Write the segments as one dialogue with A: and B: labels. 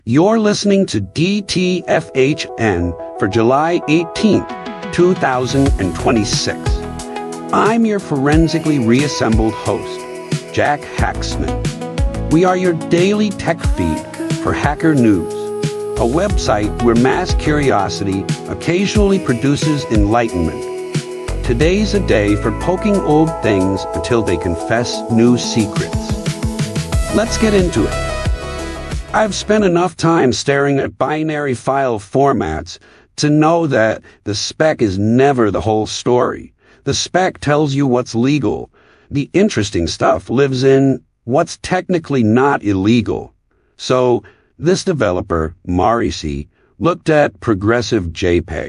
A: You're listening to DTFHN for July 18th, 2026. I'm your forensically reassembled host, Jack Hacksmith. We are your daily tech feed for Hacker News, a website where mass curiosity occasionally produces enlightenment. Today's a day for poking old things until they confess new secrets. Let's get into it. I've spent enough time staring at binary file formats to know that the spec is never the whole story. The spec tells you what's legal. The interesting stuff lives in what's technically not illegal. So, this developer, Marisi, looked at progressive JPEG.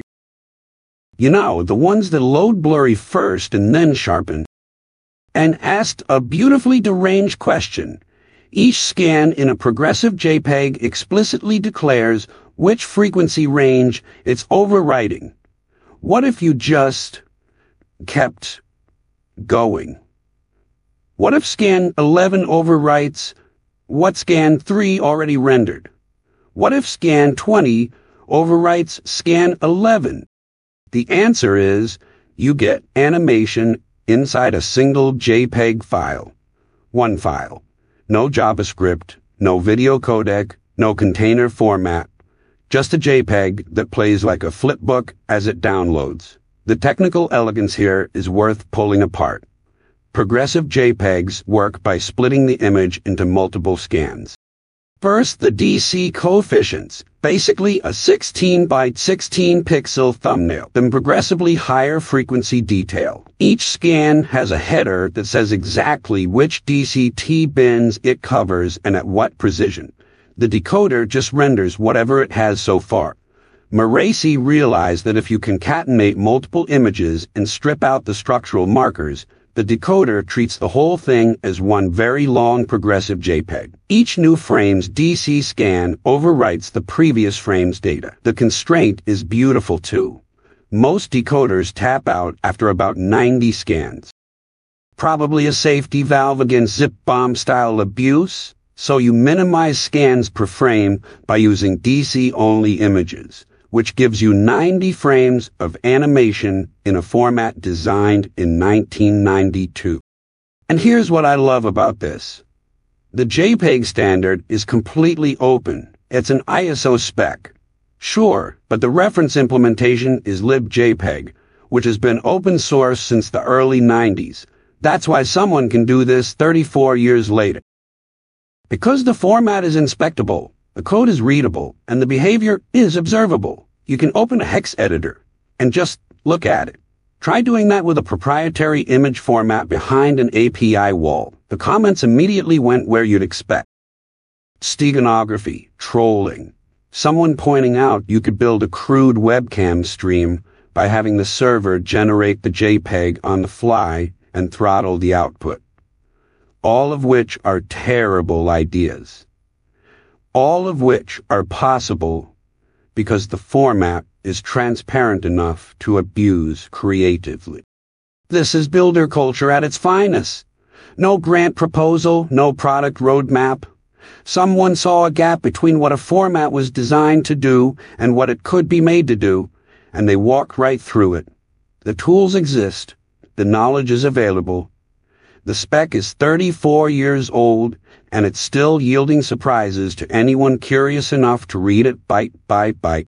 A: You know, the ones that load blurry first and then sharpen. And asked a beautifully deranged question. Each scan in a progressive JPEG explicitly declares which frequency range it's overwriting. What if you just kept going? What if scan 11 overwrites what scan 3 already rendered? What if scan 20 overwrites scan 11? The answer is you get animation inside a single JPEG file. One file. No JavaScript, no video codec, no container format, just a JPEG that plays like a flipbook as it downloads. The technical elegance here is worth pulling apart. Progressive JPEGs work by splitting the image into multiple scans. First, the DC coefficients, basically a 16 by 16 pixel thumbnail, then progressively higher frequency detail. Each scan has a header that says exactly which DCT bins it covers and at what precision. The decoder just renders whatever it has so far. Marisi realized that if you concatenate multiple images and strip out the structural markers, the decoder treats the whole thing as one very long progressive JPEG. Each new frame's DC scan overwrites the previous frame's data. The constraint is beautiful too. Most decoders tap out after about 90 scans. Probably a safety valve against zip bomb style abuse, so you minimize scans per frame by using DC-only images, which gives you 90 frames of animation in a format designed in 1992. And here's what I love about this. The JPEG standard is completely open. It's an ISO spec. Sure, but the reference implementation is libjpeg, which has been open source since the early 90s. That's why someone can do this 34 years later. Because the format is inspectable, the code is readable, and the behavior is observable. You can open a hex editor and just look at it. Try doing that with a proprietary image format behind an API wall. The comments immediately went where you'd expect. Steganography, trolling, someone pointing out you could build a crude webcam stream by having the server generate the JPEG on the fly and throttle the output. All of which are terrible ideas. All of which are possible because the format is transparent enough to abuse creatively. This is builder culture at its finest. No grant proposal, no product roadmap. Someone saw a gap between what a format was designed to do and what it could be made to do, and they walked right through it. The tools exist. The knowledge is available. The spec is 34 years old, and it's still yielding surprises to anyone curious enough to read it bite by bite.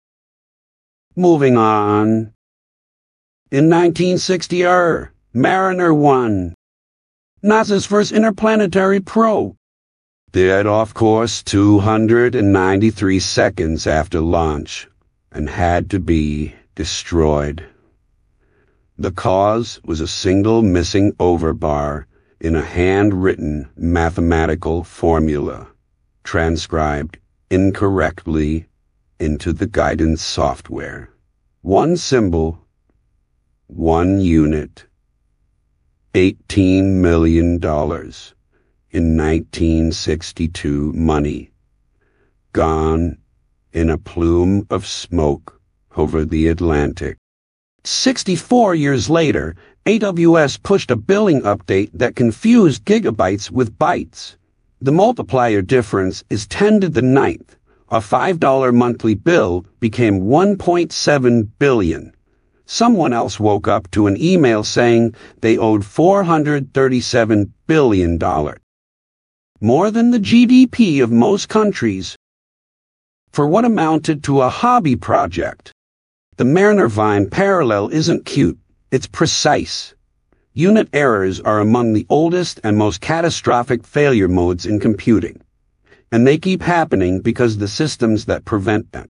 A: Moving on. In 1960, Mariner 1, NASA's first interplanetary probe, did off course 293 seconds after launch and had to be destroyed. The cause was a single missing overbar in a handwritten mathematical formula, transcribed incorrectly into the guidance software. One symbol, one unit, $18 million in 1962 money, gone in a plume of smoke over the Atlantic. 64 years later, AWS pushed a billing update that confused gigabytes with bytes. The multiplier difference is 10 to the ninth, A $5 monthly bill became $1.7 billion. Someone else woke up to an email saying they owed $437 billion. More than the GDP of most countries. For what amounted to a hobby project. The Mariner-Vine parallel isn't cute, it's precise. Unit errors are among the oldest and most catastrophic failure modes in computing. And they keep happening because the systems that prevent them.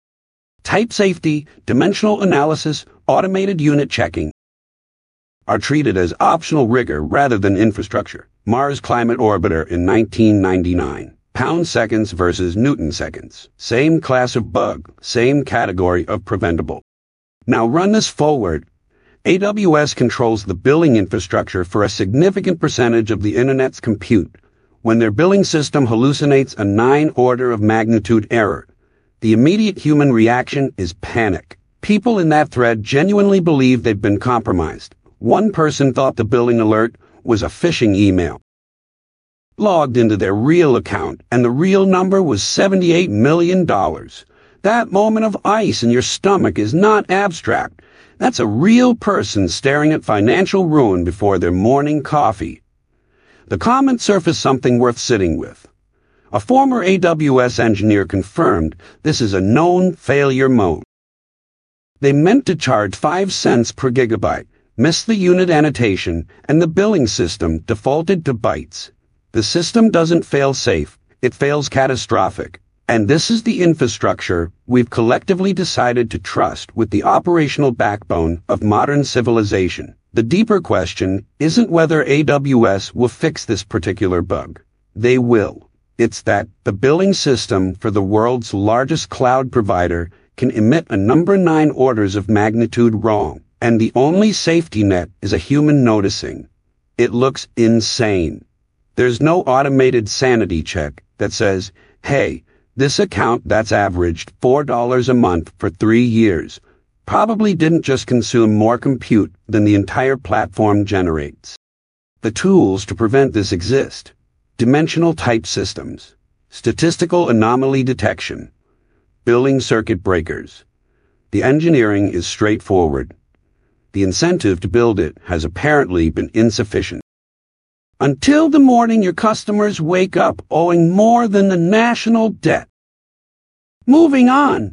A: Type safety, dimensional analysis, automated unit checking are treated as optional rigor rather than infrastructure. Mars Climate Orbiter in 1999. Pound seconds versus Newton seconds. Same class of bug, same category of preventable. Now run this forward. AWS controls the billing infrastructure for a significant percentage of the Internet's compute. When their billing system hallucinates a 9-order of magnitude error, the immediate human reaction is panic. People in that thread genuinely believe they've been compromised. One person thought the billing alert was a phishing email. Logged into their real account, and the real number was $78 million. That moment of ice in your stomach is not abstract. That's a real person staring at financial ruin before their morning coffee. The comment surfaced something worth sitting with. A former AWS engineer confirmed this is a known failure mode. They meant to charge 5 cents per gigabyte, missed the unit annotation, and the billing system defaulted to bytes. The system doesn't fail safe, it fails catastrophic. And this is the infrastructure we've collectively decided to trust with the operational backbone of modern civilization. The deeper question isn't whether AWS will fix this particular bug. They will. It's that the billing system for the world's largest cloud provider can emit a number 9 orders of magnitude wrong, and the only safety net is a human noticing. It looks insane. There's no automated sanity check that says, hey, this account that's averaged $4 a month for 3 years probably didn't just consume more compute than the entire platform generates. The tools to prevent this exist. Dimensional type systems, statistical anomaly detection, billing circuit breakers. The engineering is straightforward. The incentive to build it has apparently been insufficient. Until the morning your customers wake up owing more than the national debt. Moving on.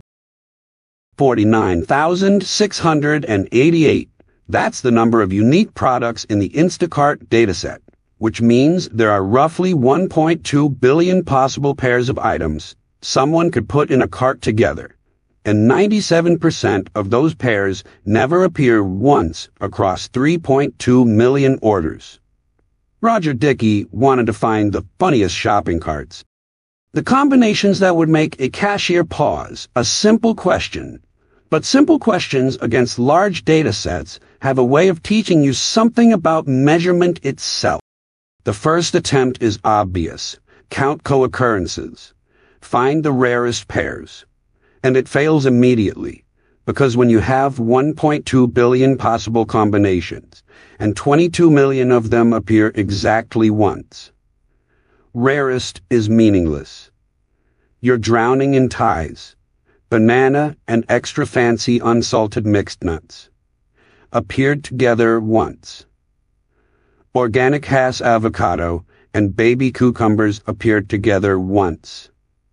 A: 49,688. That's the number of unique products in the Instacart dataset, which means there are roughly 1.2 billion possible pairs of items someone could put in a cart together, and 97% of those pairs never appear once across 3.2 million orders. Roger Dickey wanted to find the funniest shopping carts. The combinations that would make a cashier pause, a simple question. But simple questions against large data sets have a way of teaching you something about measurement itself. The first attempt is obvious. Count co-occurrences. Find the rarest pairs. And it fails immediately, because when you have 1.2 billion possible combinations, and 22 million of them appear exactly once, rarest is meaningless. You're drowning in ties. Banana and extra fancy unsalted mixed nuts appeared together once. Organic Hass avocado and baby cucumbers appeared together once.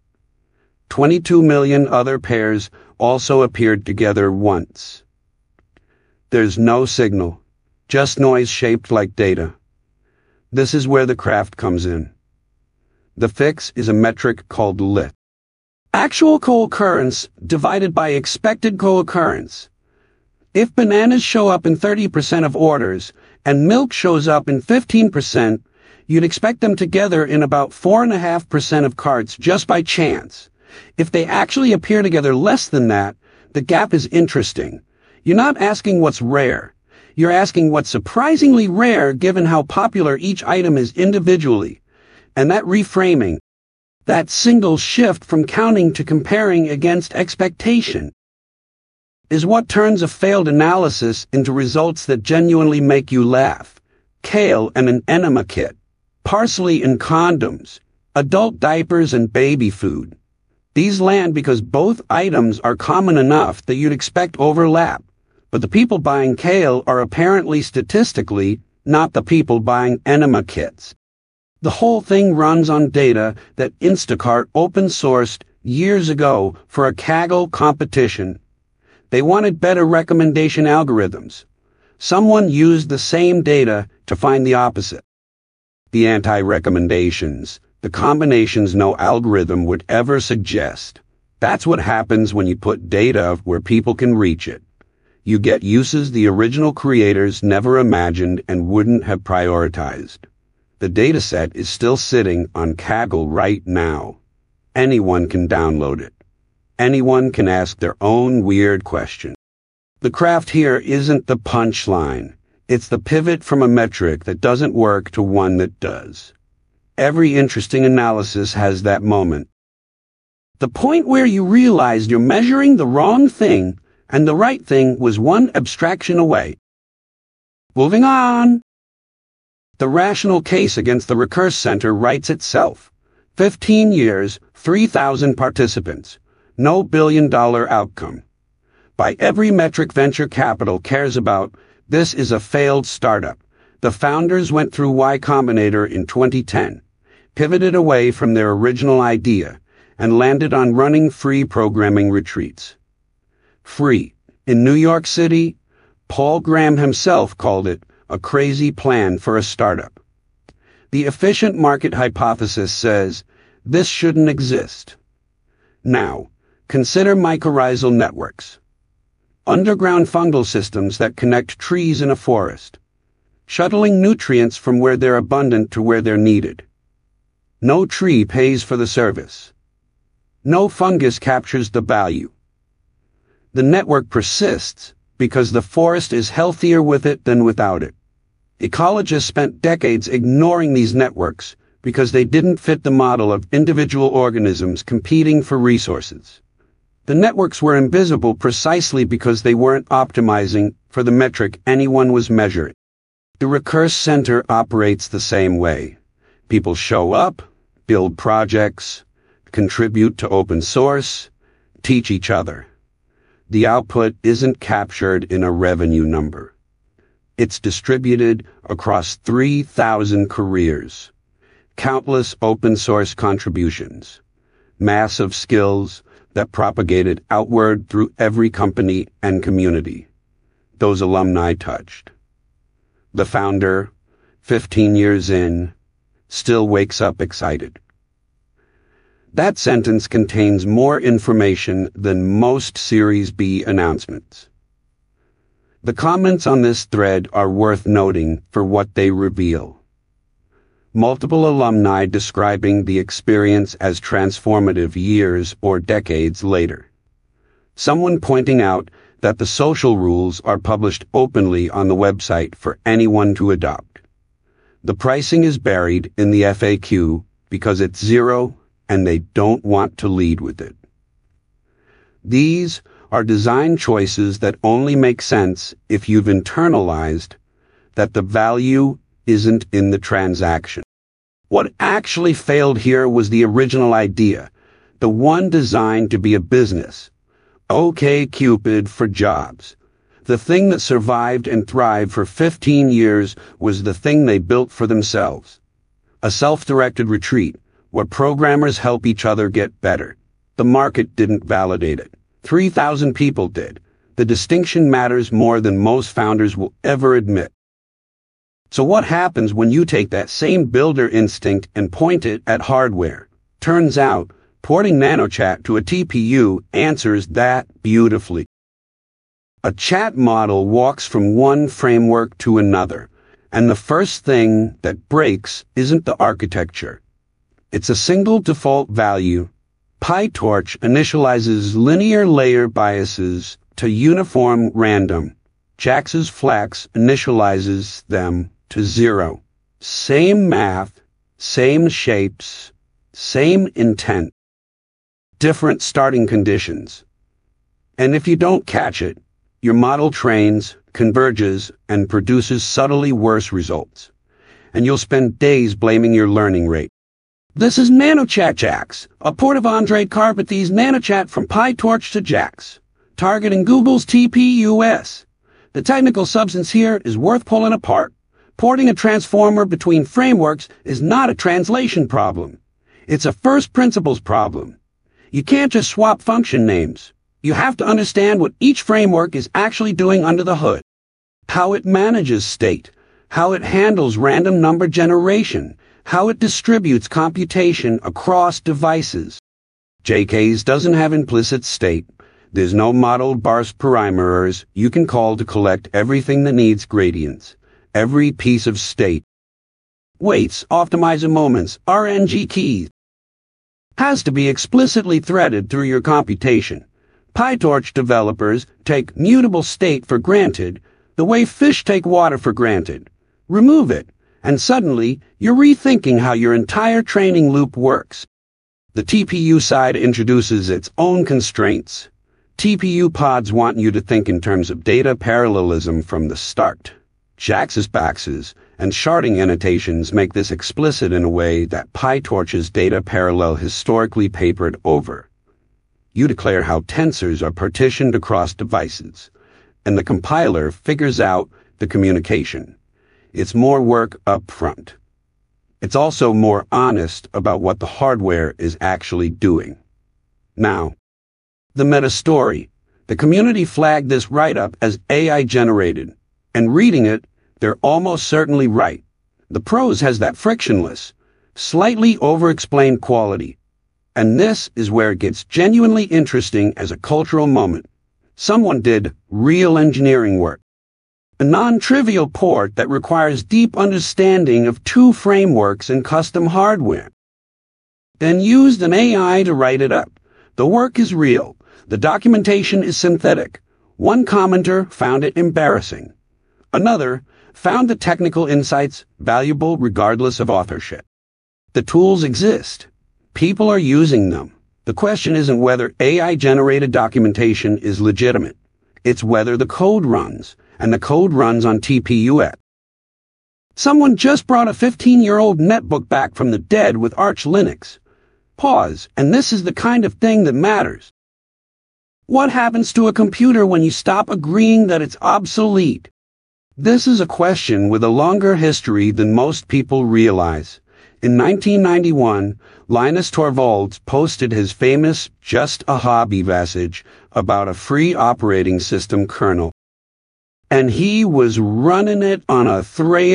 A: 22 million other pairs also appeared together once. There's no signal, just noise shaped like data. This is where the craft comes in. The fix is a metric called LIT. Actual co-occurrence divided by expected co-occurrence. If bananas show up in 30% of orders and milk shows up in 15%, you'd expect them together in about 4.5% of carts just by chance. If they actually appear together less than that, the gap is interesting. You're not asking what's rare. You're asking what's surprisingly rare given how popular each item is individually. And that reframing, that single shift from counting to comparing against expectation, is what turns a failed analysis into results that genuinely make you laugh. Kale and an enema kit, parsley and condoms, adult diapers and baby food. These land because both items are common enough that you'd expect overlap, but the people buying kale are apparently statistically not the people buying enema kits. The whole thing runs on data that Instacart open-sourced years ago for a Kaggle competition. They wanted better recommendation algorithms. Someone used the same data to find the opposite. The anti-recommendations, the combinations no algorithm would ever suggest. That's what happens when you put data where people can reach it. You get uses the original creators never imagined and wouldn't have prioritized. The dataset is still sitting on Kaggle right now. Anyone can download it. Anyone can ask their own weird question. The craft here isn't the punchline. It's the pivot from a metric that doesn't work to one that does. Every interesting analysis has that moment. The point where you realized you're measuring the wrong thing and the right thing was one abstraction away. Moving on. The rational case against the Recurse Center writes itself. 15 years, 3,000 participants. No billion-dollar outcome. By every metric venture capital cares about, this is a failed startup. The founders went through Y Combinator in 2010, pivoted away from their original idea, and landed on running free programming retreats. Free. In New York City, Paul Graham himself called it a crazy plan for a startup. The efficient market hypothesis says this shouldn't exist. Now, consider mycorrhizal networks. Underground fungal systems that connect trees in a forest, shuttling nutrients from where they're abundant to where they're needed. No tree pays for the service. No fungus captures the value. The network persists because the forest is healthier with it than without it. Ecologists spent decades ignoring these networks because they didn't fit the model of individual organisms competing for resources. The networks were invisible precisely because they weren't optimizing for the metric anyone was measuring. The Recurse Center operates the same way. People show up, build projects, contribute to open source, teach each other. The output isn't captured in a revenue number. It's distributed across 3,000 careers, countless open source contributions, massive skills that propagated outward through every company and community. Those alumni touched. The founder, 15 years in, still wakes up excited. That sentence contains more information than most Series B announcements. The comments on this thread are worth noting for what they reveal. Multiple alumni describing the experience as transformative years or decades later. Someone pointing out that the social rules are published openly on the website for anyone to adopt. The pricing is buried in the FAQ because it's zero and they don't want to lead with it. These are design choices that only make sense if you've internalized that the value isn't in the transaction. What actually failed here was the original idea, the one designed to be a business. OkCupid for jobs. The thing that survived and thrived for 15 years was the thing they built for themselves. A self-directed retreat where programmers help each other get better. The market didn't validate it. 3,000 people did. The distinction matters more than most founders will ever admit. So what happens when you take that same builder instinct and point it at hardware? Turns out, porting NanoChat to a TPU answers that beautifully. A chat model walks from one framework to another, and the first thing that breaks isn't the architecture. It's a single default value. PyTorch initializes linear layer biases to uniform random. Jax's Flax initializes them to 0. Same math, same shapes, same intent. Different starting conditions. And if you don't catch it, your model trains, converges, and produces subtly worse results. And you'll spend days blaming your learning rate. This is NanoChat JAX, a port of Andre Carpathy's NanoChat from PyTorch to JAX, targeting Google's TPUS. The technical substance here is worth pulling apart. Porting a transformer between frameworks is not a translation problem. It's a first principles problem. You can't just swap function names. You have to understand what each framework is actually doing under the hood. How it manages state, how it handles random number generation, how it distributes computation across devices. JK's doesn't have implicit state. There's no modeled bars parameters you can call to collect everything that needs gradients, every piece of state. Weights, optimizer moments, RNG keys. Has to be explicitly threaded through your computation. PyTorch developers take mutable state for granted, the way fish take water for granted. Remove it, and suddenly you're rethinking how your entire training loop works. The TPU side introduces its own constraints. TPU pods want you to think in terms of data parallelism from the start. JAX's baxes and sharding annotations make this explicit in a way that PyTorch's data parallel historically papered over. You declare how tensors are partitioned across devices, and the compiler figures out the communication. It's more work up front. It's also more honest about what the hardware is actually doing. Now, the meta story. The community flagged this write-up as AI generated, and reading it, they're almost certainly right. The prose has that frictionless, slightly over-explained quality. And this is where it gets genuinely interesting as a cultural moment. Someone did real engineering work. A non-trivial port that requires deep understanding of two frameworks and custom hardware. Then used an AI to write it up. The work is real. The documentation is synthetic. One commenter found it embarrassing. Another found the technical insights valuable regardless of authorship. The tools exist. People are using them. The question isn't whether AI-generated documentation is legitimate. It's whether the code runs, and the code runs on TPUS. Someone just brought a 15-year-old netbook back from the dead with Arch Linux. Pause, and this is the kind of thing that matters. What happens to a computer when you stop agreeing that it's obsolete? This is a question with a longer history than most people realize. In 1991, Linus Torvalds posted his famous Just a Hobby message about a free operating system kernel. And he was running it on a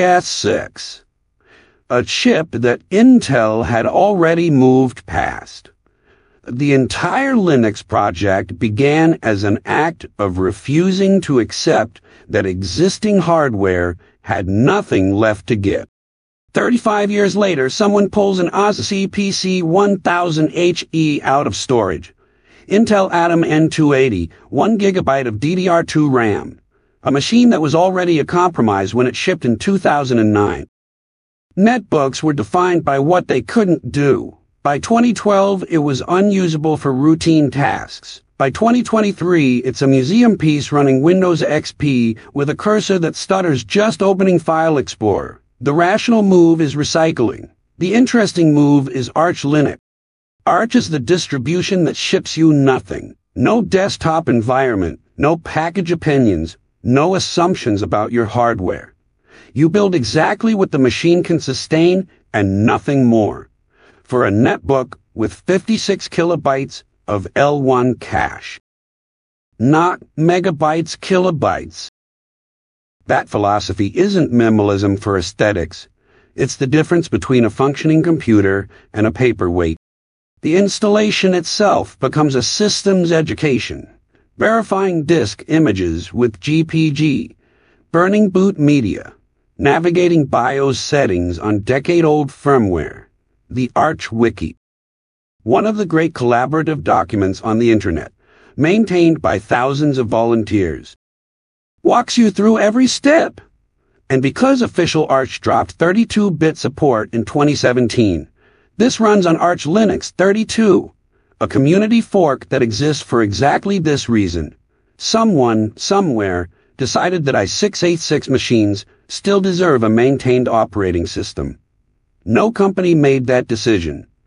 A: 386, a chip that Intel had already moved past. The entire Linux project began as an act of refusing to accept that existing hardware had nothing left to give. 35 years later, someone pulls an OSI PC 1000HE out of storage. Intel Atom N280, 1 GB of DDR2 RAM. A machine that was already a compromise when it shipped in 2009. Netbooks were defined by what they couldn't do. By 2012, it was unusable for routine tasks. By 2023, it's a museum piece running Windows XP with a cursor that stutters just opening File Explorer. The rational move is recycling. The interesting move is Arch Linux. Arch is the distribution that ships you nothing. No desktop environment, no package opinions, no assumptions about your hardware. You build exactly what the machine can sustain and nothing more. For a netbook with 56 kilobytes of L1 cache. Not megabytes, kilobytes. That philosophy isn't minimalism for aesthetics. It's the difference between a functioning computer and a paperweight. The installation itself becomes a systems education. Verifying disk images with GPG. Burning boot media. Navigating BIOS settings on decade-old firmware. The Arch Wiki. One of the great collaborative documents on the internet, maintained by thousands of volunteers. Walks you through every step. And because official Arch dropped 32-bit support in 2017, this runs on Arch Linux 32, a community fork that exists for exactly this reason. Someone, somewhere, decided that i686 machines still deserve a maintained operating system. No company made that decision.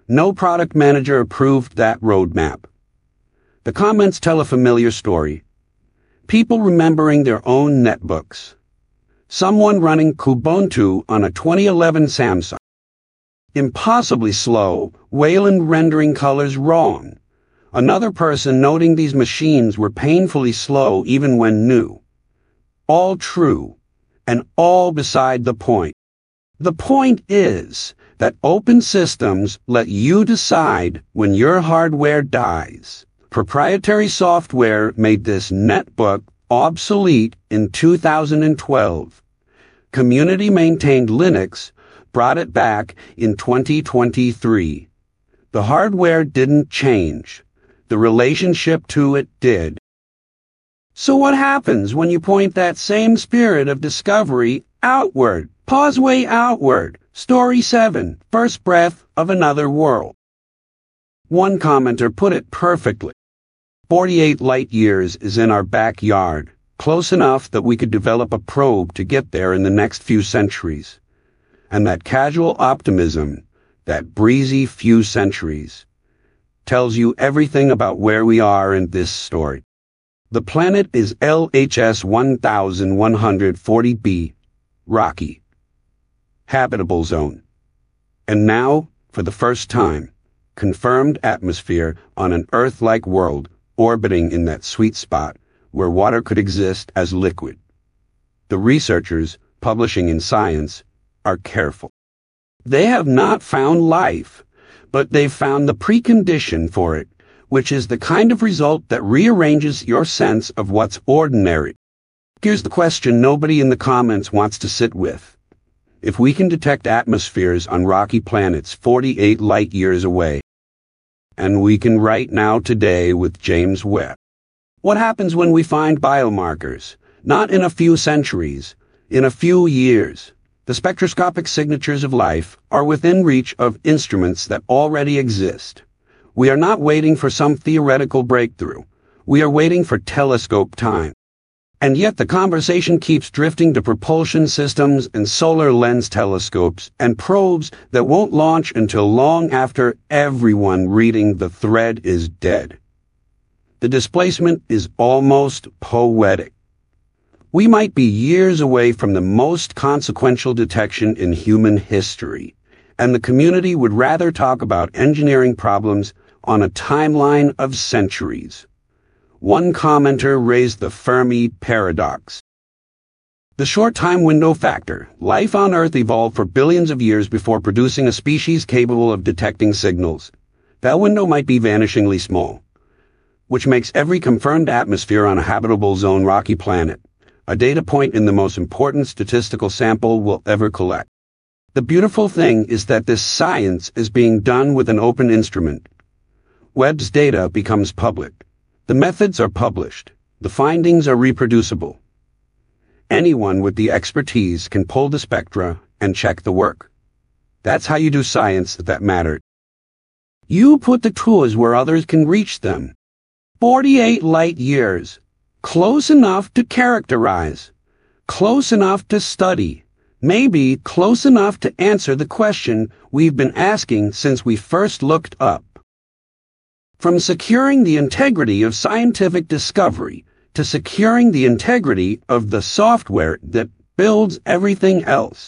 A: No product manager approved that roadmap. The comments tell a familiar story. People remembering their own netbooks. Someone running Kubuntu on a 2011 Samsung. Impossibly slow, Wayland rendering colors wrong. Another person noting these machines were painfully slow even when new. All true, and all beside the point. The point is that open systems let you decide when your hardware dies. Proprietary software made this netbook obsolete in 2012. Community-maintained Linux brought it back in 2023. The hardware didn't change. The relationship to it did. So what happens when you point that same spirit of discovery outward? Pause way outward. Story 7, First Breath of Another World. One commenter put it perfectly. 48 light years is in our backyard, close enough that we could develop a probe to get there in the next few centuries. And that casual optimism, that breezy few centuries, tells you everything about where we are in this story. The planet is LHS 1140b, rocky. Habitable zone. And now, for the first time, confirmed atmosphere on an Earth-like world orbiting in that sweet spot where water could exist as liquid. The researchers, publishing in Science, are careful. They have not found life, but they've found the precondition for it, which is the kind of result that rearranges your sense of what's ordinary. Here's the question nobody in the comments wants to sit with. If we can detect atmospheres on rocky planets 48 light years away, and we can right now today with James Webb, what happens when we find biomarkers? Not in a few centuries, in a few years. The spectroscopic signatures of life are within reach of instruments that already exist. We are not waiting for some theoretical breakthrough. We are waiting for telescope time. And yet the conversation keeps drifting to propulsion systems and solar lens telescopes and probes that won't launch until long after everyone reading the thread is dead. The displacement is almost poetic. We might be years away from the most consequential detection in human history, and the community would rather talk about engineering problems on a timeline of centuries. One commenter raised the Fermi paradox. The short time window factor. Life on Earth evolved for billions of years before producing a species capable of detecting signals. That window might be vanishingly small, which makes every confirmed atmosphere on a habitable zone rocky planet a data point in the most important statistical sample we'll ever collect. The beautiful thing is that this science is being done with an open instrument. Webb's data becomes public. The methods are published. The findings are reproducible. Anyone with the expertise can pull the spectra and check the work. That's how you do science that matters. You put the tools where others can reach them. 48 light years. Close enough to characterize. Close enough to study. Maybe close enough to answer the question we've been asking since we first looked up. From securing the integrity of scientific discovery to securing the integrity of the software that builds everything else.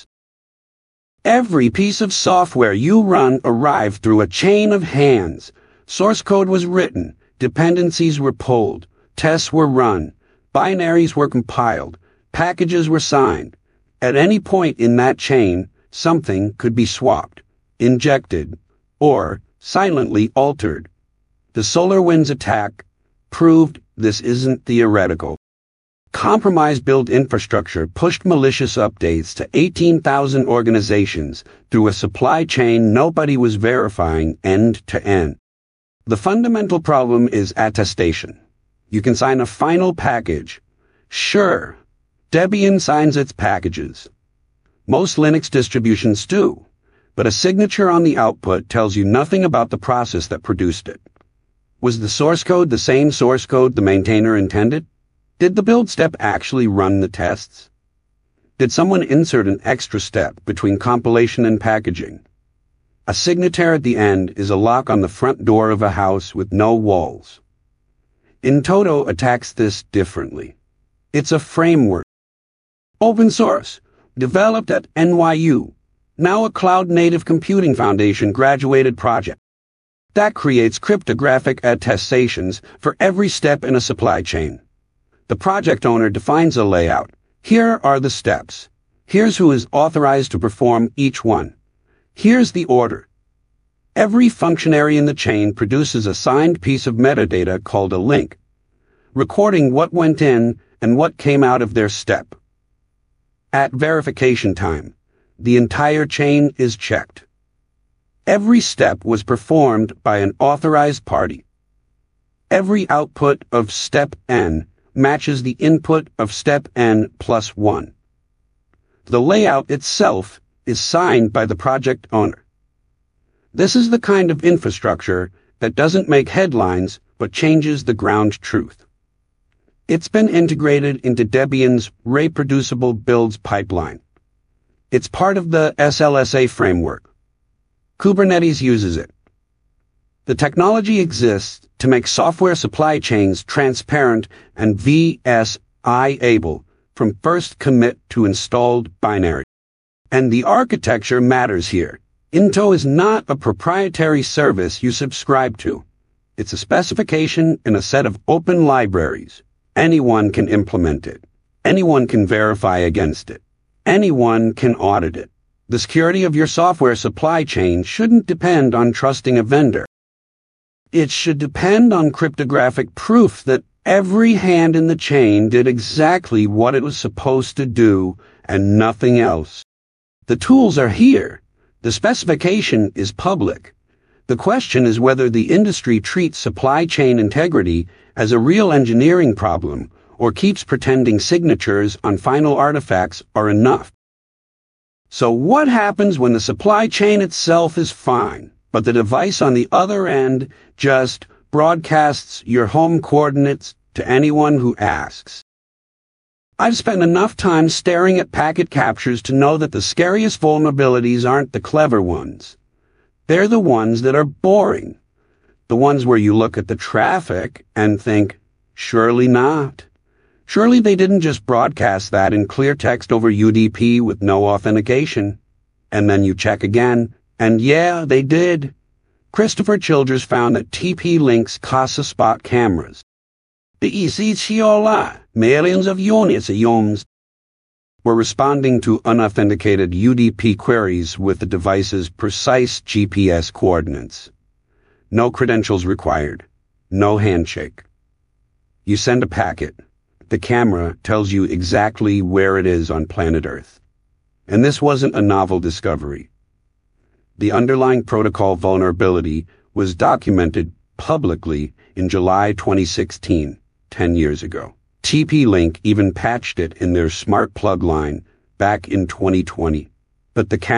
A: Every piece of software you run arrived through a chain of hands. Source code was written, dependencies were pulled, tests were run, binaries were compiled, packages were signed. At any point in that chain, something could be swapped, injected, or silently altered. The SolarWinds attack proved this isn't theoretical. Compromised build infrastructure pushed malicious updates to 18,000 organizations through a supply chain nobody was verifying end to end. The fundamental problem is attestation. You can sign a final package. Sure, Debian signs its packages. Most Linux distributions do, but a signature on the output tells you nothing about the process that produced it. Was the source code the same source code the maintainer intended? Did the build step actually run the tests? Did someone insert an extra step between compilation and packaging? A signature at the end is a lock on the front door of a house with no walls. Intoto attacks this differently. It's a framework. Open source, developed at NYU, now a Cloud-Native Computing Foundation graduated project. That creates cryptographic attestations for every step in a supply chain. The project owner defines a layout. Here are the steps. Here's who is authorized to perform each one. Here's the order. Every functionary in the chain produces a signed piece of metadata called a link, recording what went in and what came out of their step. At verification time, the entire chain is checked. Every step was performed by an authorized party. Every output of step N matches the input of step N plus 1. The layout itself is signed by the project owner. This is the kind of infrastructure that doesn't make headlines but changes the ground truth. It's been integrated into Debian's reproducible builds pipeline. It's part of the SLSA framework. Kubernetes uses it. The technology exists to make software supply chains transparent and VSI-able from first commit to installed binary. And the architecture matters here. Into is not a proprietary service you subscribe to. It's a specification in a set of open libraries. Anyone can implement it. Anyone can verify against it. Anyone can audit it. The security of your software supply chain shouldn't depend on trusting a vendor. It should depend on cryptographic proof that every hand in the chain did exactly what it was supposed to do and nothing else. The tools are here. The specification is public. The question is whether the industry treats supply chain integrity as a real engineering problem or keeps pretending signatures on final artifacts are enough. So what happens when the supply chain itself is fine, but the device on the other end just broadcasts your home coordinates to anyone who asks? I've spent enough time staring at packet captures to know that the scariest vulnerabilities aren't the clever ones. They're the ones that are boring. The ones where you look at the traffic and think, surely not. Surely they didn't just broadcast that in clear text over UDP with no authentication. And then you check again, and yeah, they did. Christopher Childers found that TP-Link's Casa Spot cameras, the ECCOLA, millions of units were responding to unauthenticated UDP queries with the device's precise GPS coordinates. No credentials required. No handshake. You send a packet. The camera tells you exactly where it is on planet Earth. And this wasn't a novel discovery. The underlying protocol vulnerability was documented publicly in July 2016, 10 years ago. TP-Link even patched it in their smart plug line back in 2020. But the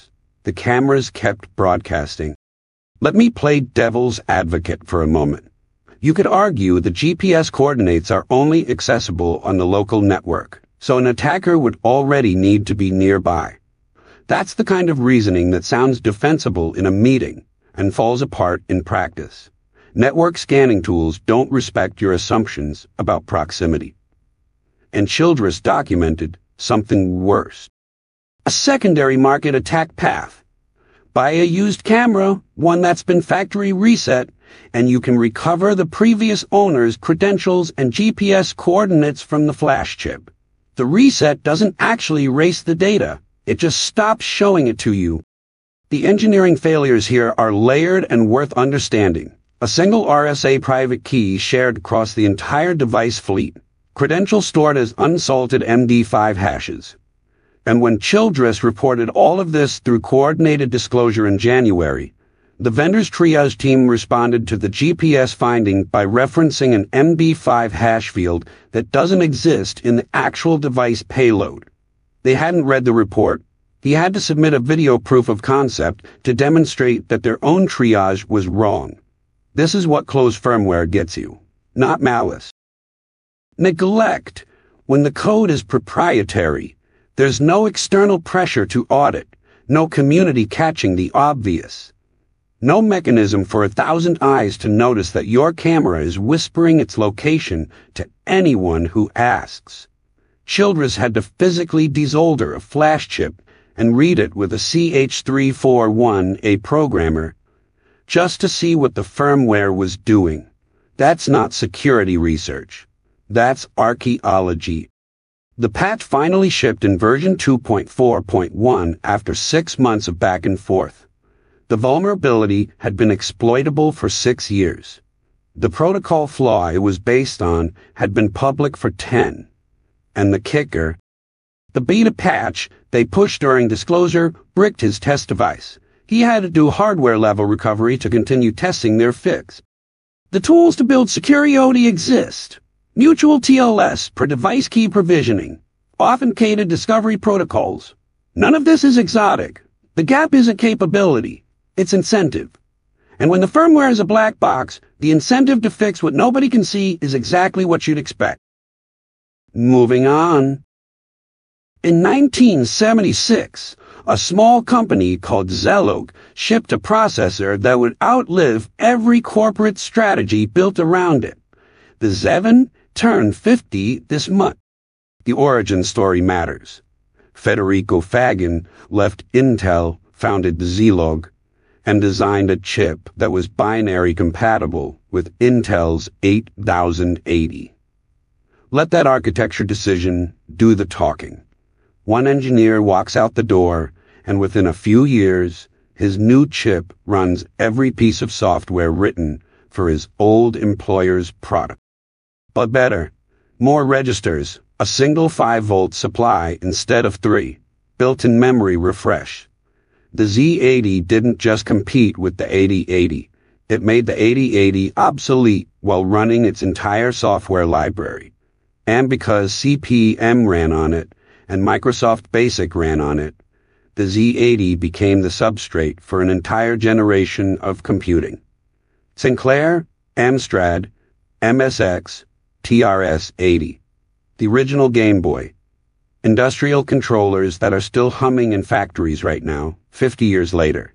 A: cameras kept broadcasting. Let me play devil's advocate for a moment. You could argue the GPS coordinates are only accessible on the local network, so an attacker would already need to be nearby. That's the kind of reasoning that sounds defensible in a meeting and falls apart in practice. Network scanning tools don't respect your assumptions about proximity. And Childress documented something worse. A secondary market attack path. Buy a used camera, one that's been factory reset, and you can recover the previous owner's credentials and GPS coordinates from the flash chip. The reset doesn't actually erase the data. It just stops showing it to you. The engineering failures here are layered and worth understanding. A single RSA private key shared across the entire device fleet. Credentials stored as unsalted MD5 hashes. And when Childress reported all of this through coordinated disclosure in January, the vendor's triage team responded to the GPS finding by referencing an MD5 hash field that doesn't exist in the actual device payload. They hadn't read the report. He had to submit a video proof of concept to demonstrate that their own triage was wrong. This is what closed firmware gets you, not malice. Neglect. When the code is proprietary, there's no external pressure to audit, No community catching the obvious. No mechanism for 1,000 eyes to notice that your camera is whispering its location to anyone who asks. Childress had to physically desolder a flash chip and read it with a CH341A programmer just to see what the firmware was doing. That's not security research. That's archaeology. The patch finally shipped in version 2.4.1 after 6 months of back and forth. The vulnerability had been exploitable for 6 years. The protocol flaw it was based on had been public for 10. And the kicker, the beta patch they pushed during disclosure bricked his test device. He had to do hardware-level recovery to continue testing their fix. The tools to build security exist. Mutual TLS per device key provisioning, authenticated discovery protocols. None of this is exotic. The gap isn't capability. It's incentive. And when the firmware is a black box, the incentive to fix what nobody can see is exactly what you'd expect. Moving on. In 1976, a small company called Zilog shipped a processor that would outlive every corporate strategy built around it. The Zevon turned 50 this month. The origin story matters. Federico Fagan left Intel, founded the Zilog, and designed a chip that was binary compatible with Intel's 8080. Let that architecture decision do the talking. One engineer walks out the door, and within a few years, his new chip runs every piece of software written for his old employer's product. But better, more registers, a single 5-volt supply instead of 3, built-in memory refresh. The Z80 didn't just compete with the 8080. It made the 8080 obsolete while running its entire software library. And because CP/M ran on it, and Microsoft Basic ran on it, the Z80 became the substrate for an entire generation of computing. Sinclair, Amstrad, MSX, TRS-80. The original Game Boy. Industrial controllers that are still humming in factories right now, 50 years later.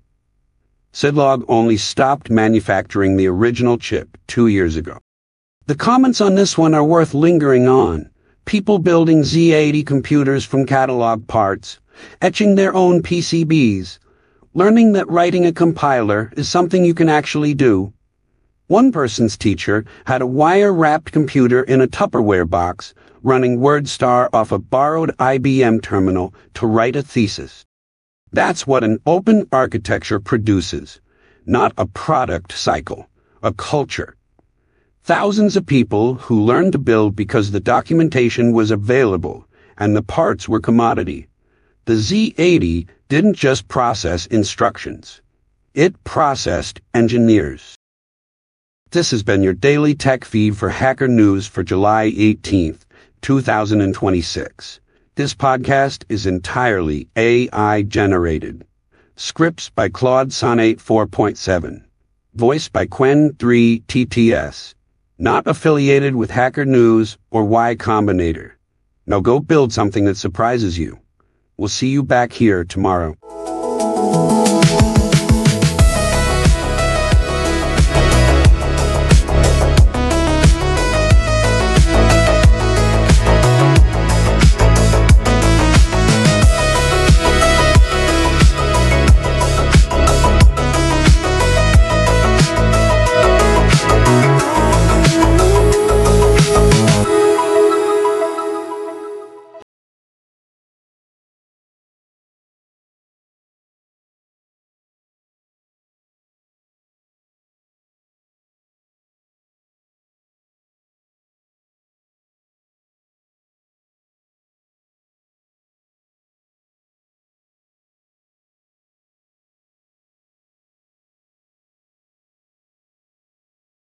A: Zilog only stopped manufacturing the original chip 2 years ago. The comments on this one are worth lingering on. People building Z80 computers from catalog parts, etching their own PCBs, learning that writing a compiler is something you can actually do. One person's teacher had a wire-wrapped computer in a Tupperware box running WordStar off a borrowed IBM terminal to write a thesis. That's what an open architecture produces, not a product cycle, a culture. Thousands of people who learned to build because the documentation was available and the parts were commodity. The Z80 didn't just process instructions. It processed engineers. This has been your daily tech feed for Hacker News for July 18th, 2026. This podcast is entirely AI generated. Scripts by Claude Sonnet 4.7. Voiced by Qwen3 TTS. Not affiliated with Hacker News or Y Combinator. Now go build something that surprises you. We'll see you back here tomorrow.